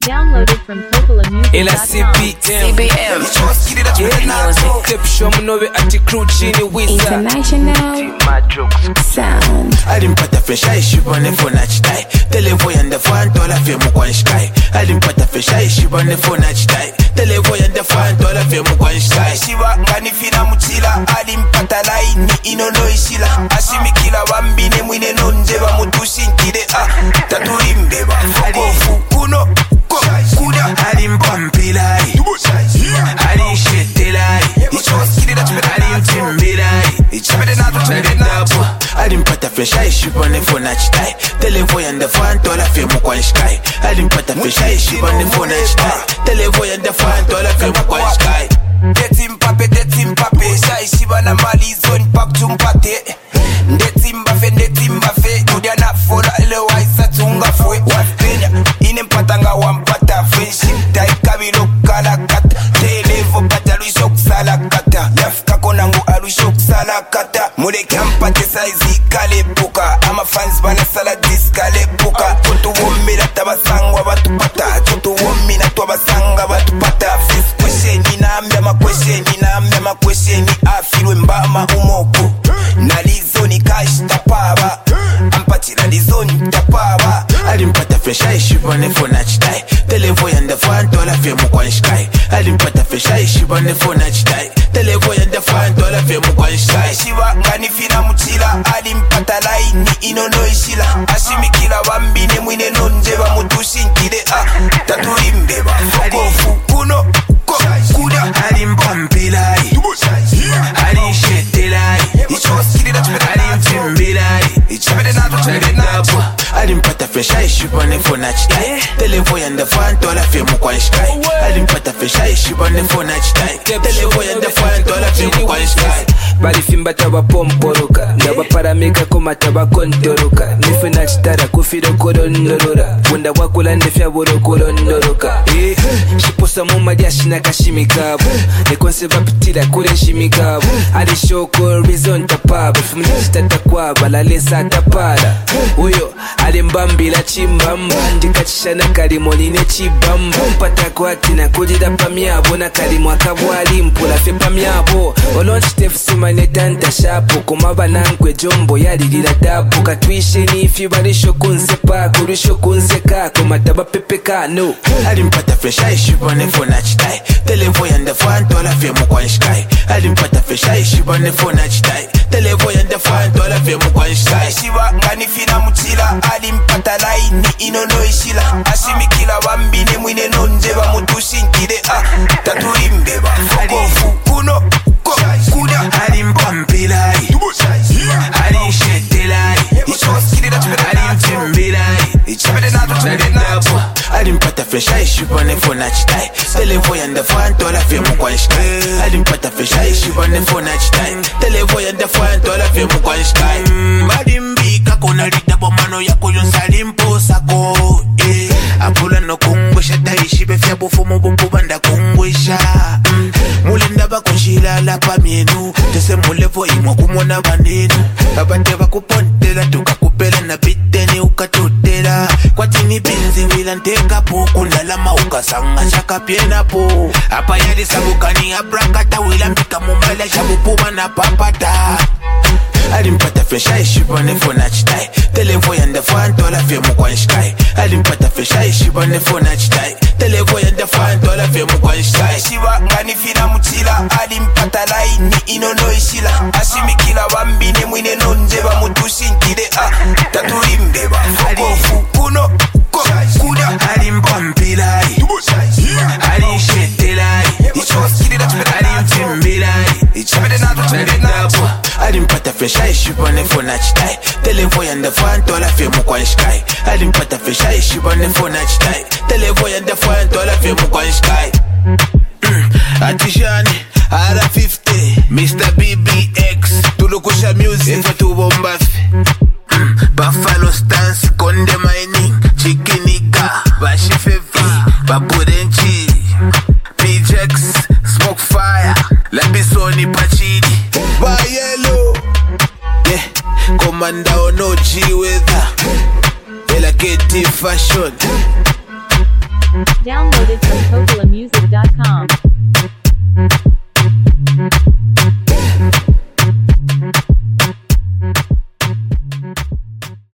Downloaded from CBM. International sound. Alimpata fesha ishibane fona chitai. Televo yanda fanto la femu kwa nshkai. Alimpata fesha ishibane fona chitai. Televo yanda fanto la femu kwa nshkai. Shiva ngani fina mchila. Alimpata laini inono ishila. Ashimikila wambine mwine nonjeba mutushinkide. Tatuimbeba fokofu kuno kuda. Alimpampilai Alishetelai Alimtimbilai Alimpata fesha ishibane fona chitai. Televo yanda fanto la femu kwa nshkai. Alimpata fesha ishibane fona chitai. Televo yanda fanto la femu kwa nshkai. Detimbape Shai shibana mali zone pak tumpate. Detimbafe Udiana fola elewa isa tunga fwe. Wapenya inempatanga wampata. Friendship tai kabilo kalakata. Televo pata luishok salakata. Yafka konangu aluishok salakata. Mule kampate saizi kale puka. Ama fans bana sala diskale puka. Tutu womira tabasangwa batupata. Tutu womina twabasanga batupata. Fist question inaambia makwesheni afilwe mbama umoko. Nalizoni kash tapaba. Ampatila lizoni tapaba. Alimpata fesha ishibane fona chitai. Televo yanda fanto la femu kwa nshkai. Alimpata fesha ishibane fona chitai. Televo yanda fanto la femu kwa nshkai. Shiva ngani fina mchila. Alimpata laini inono ishila. Ashimikila wambine mwine nonjeba mutushinkide. Tatuimbeba fokofu kuno kuda. Alimpampilai Alishetelai Alimtimbilai Alimpata fesha ishibane fona chitai. Televo yanda fanto la femu kwa nshkai. Alimpata fesha ishibane fona chitai. Televo yanda fanto la femu kwa nshkai. Balifimba tabapomporoka ndabaparamika koma tabakontoroka. Nifuna chitara kufiro koronorola. Wunda wakula ndefya buro koronoroka. Shiposa mumadia shina kashimikabu. Nekonse bapitila kule shimikabu. Alishoko reason tapaba. Fumnishita takwaba lalesa tapara. Uyo alimbambila chimbamba. Ndikachishana kalimonine chibamba. Mpata kwa tina kujida pamiabo. Na kalimwa kabwali mpula fe pamiabo. Olonchitefu suma netanta shapo. Kumaba nankwe jombo yalilila dabu. Katwishe nifi barisho kunse pako. Risho kunse kako mataba pepe kano. Alimpata fesha ishibane fona chitai. Televo yanda fanto la femu kwa nshkai. Alimpata fesha ishibane fona chitai. Televo yanda fanto la femu kwa nshkai. Shiva ngani fina mchila. Alimpata laini inono ishila. Ashimikila wambine mwine nonjeba mutushinkide. Tatuimbeba fokofu kuno kuda. Alimpampilai Alishetelai Alimtimbilai Alimpata fesha ishibane fona chitai. Televo yanda fanto la femu kwa nshkai. Alimpata fesha ishibane fona chitai. Televo yanda fanto la femu kwa nshkai. Madimbika kona litabo mano yako yonsalimpo sako. Apula no kungwesha taishibe fya bufumu bupubanda kungwesha. Mulinda bakonshila la pamienu. Tese mulevo imwa kumona banenu. Abante bakupontela tukakupela na biteni ukatotela. Kwatini binzi wilanteka po. Kundalama ukasanga shaka piena po. Apa yali sabukani abrakata wilambika mumbala shabupuba na papata. Alimpata fesha ishibane fona chitai. Televo yanda fanto la femu kwa nshkai. Alimpata fesha ishibane fona chitai. Televo yanda fanto la femu kwa nshkai. Shiva ngani fina mchila. Alimpata laini inono ishila. Ashimikila wambine mwine nonjeba mutushinkide. Tatuimbeba fokofu kuno kuda. Alimpampilai Alishetelai Alimtimbilai Alimpata fesha ishibane fona chitai. Televo yanda fanto la femu kwa nshkai. Alimpata fesha ishibane fona chitai. Televo yanda fanto la femu kwa nshkai. Atishani R50 Mr. BBX Tulukusha music Fatu bombafi Buffalo stance Konde mining Chikiniga Bashifevi Baburenchi PJX Smoke fire Labisoni Pachidi Bayelo Yeah Commander Ono G weather Ela Keti fashion Downloaded from TotaLamusic.com.